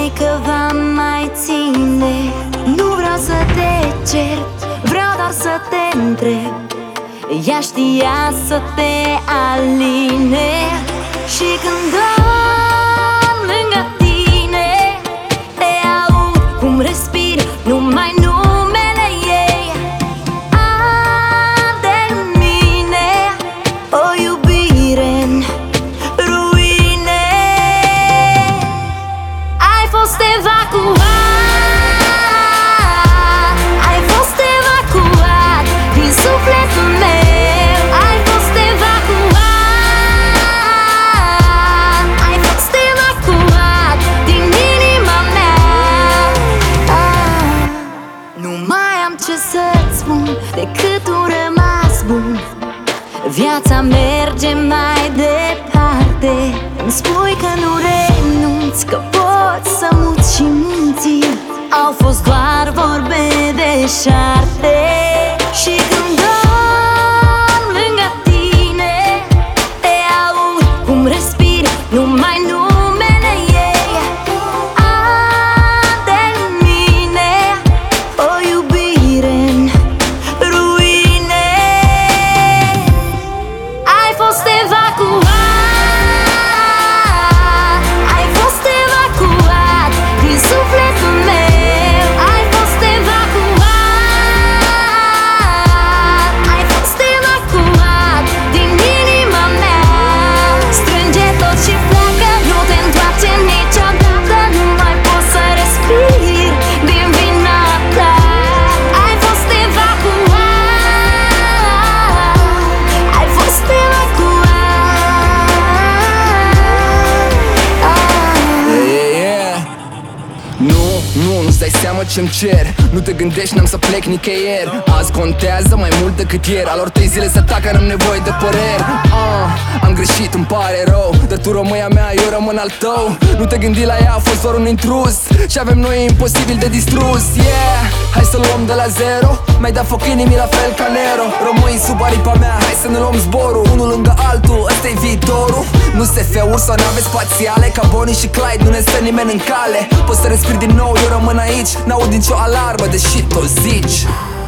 că va mai ține. Nu vreau să te cer, vreau doar să te întreb. Ea știa să te aline. Și când dorm lângă tine, te aud cum respiri, numai numele ei arde în mine. O iubire în ruine. Ai fost evacuat, ai fost evacuat din sufletul meu. Ai fost evacuat, ai fost evacuat din inima mea. Nu mai am ce să-ți spun decât un rămas bun. Viața merge mai departe. Îmi spui că nu renunți, că poți să muți și munții. Au fost doar vorbe deșarte. Și când dorm lângă tine, te aud cum respiri, numai numele ei arde în mine. O iubire în ruine. Ai fost evacuat, ai fost evacuat din sufletul meu. Ai fost evacuat, ai fost evacuat din inima mea. Strânge tot și pleacă, nu te întoarce niciodată. Nu mai pot să respir din vina ta. Ai fost evacuat, ai fost Nu-ți dai seama ce-mi cer. Nu te gândești, n-am să plec nicăieri. Azi contează mai mult decât ieri. Alor 3 zile să tacă, n-am nevoie de păreri. Am greșit, îmi pare rău, dar tu rămâi a mea, eu rămân al tău. Nu te gândi la ea, a fost doar un intrus și avem noi imposibil de distrus. Yeah, hai să luăm de la zero. Mi-ai dat foc inimii la fel ca Nero. Rămâi sub aripa mea, hai să ne luăm zborul. Unul lângă altul, ăsta-i viitorul. Nu SF-uri sau nave spațiale, ca Bonnie și Clyde, nu ne stă nimeni în cale. Poți să respiri din nou, eu rămân aici. N-aud nicio alarmă, deși tot zici.